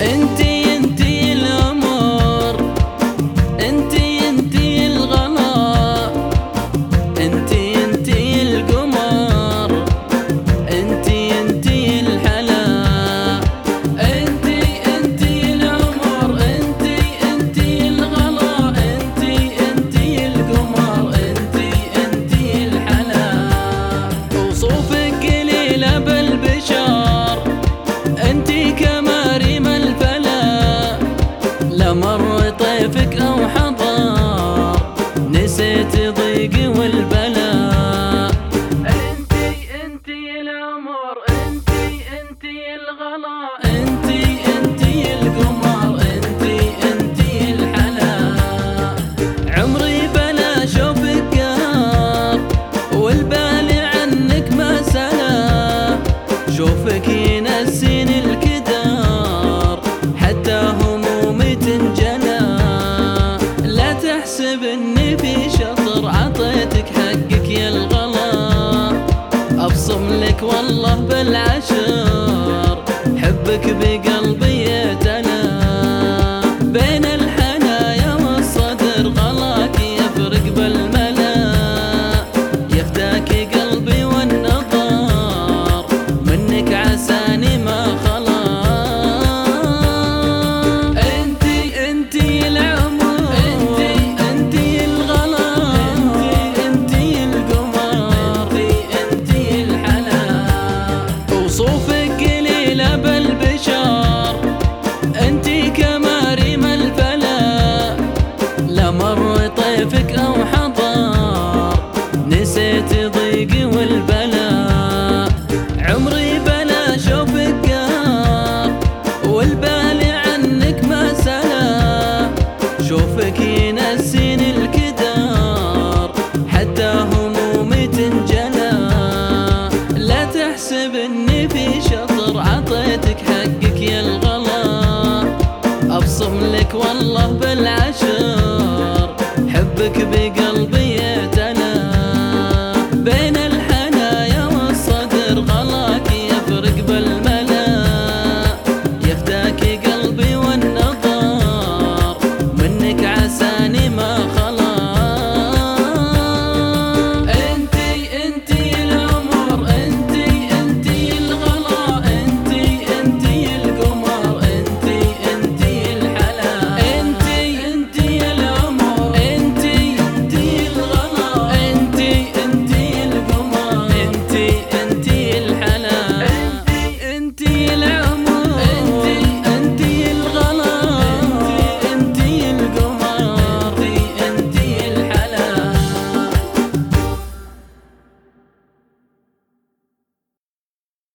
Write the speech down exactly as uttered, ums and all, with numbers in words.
انتي انتي الأمور، انتي انتي الغلا، انتي انتي القمر، انتي انتي الحلا. انتي انتي العمر، انتي انتي الغلا، انتي انتي القمر، انتي انتي الحلا. وصوفك قليلة بالبشر، انتي كمريم الفلا. لا مر طيفك او حضر نسيت ضيقي والبلاء. انتي انتي العمر، انتي انتي الغلا، انتي انتي القمر، انتي انتي الحلا. عمري بلا شوفك قهر والبال عنك ما سلا. شوفك ينسيني الكدار حتى همومي تنجلى. لا تحسب اني في شطر عطيتك حقك يا الغلا. ابصم لك والله بالعشر حبك بقلبي يتلى. بين الحنايا والصدر غلاك يفرق بالملا. يفداك قلبي والنظر منك عساني ما خلا. انتي انتي العمر، انتي انتي الغلا، انتي انتي القمر، انتي انتي الحلا. وصوفك قليلة بالبشر، انتي كمريم الفلا. لا مر طيفك او حضر نسيت ضيقي والبلاء. عمري بلا شوفك قهر والبال عنك ما سلا. شوفك ينسيني الكدار حتى همومي تنجلى. لا تحسب اني في شطر عطيتك حقك يا الغلا. ابصم لك والله بالعشر حبك بقلبي يتلى. بين الحنايا والصدر غلاك يفرق بالملا. يفداك قلبي والنظر منك عساني ما خلا. انتي انتي العمر، انتي انتي الغلا، انتي انتي القمر، انتي انتي الحلا. انتي انتي العمر، انتي انتي الغلا، انتي انتي القمر، انتي انتي الحلا. انتي انتي العمر.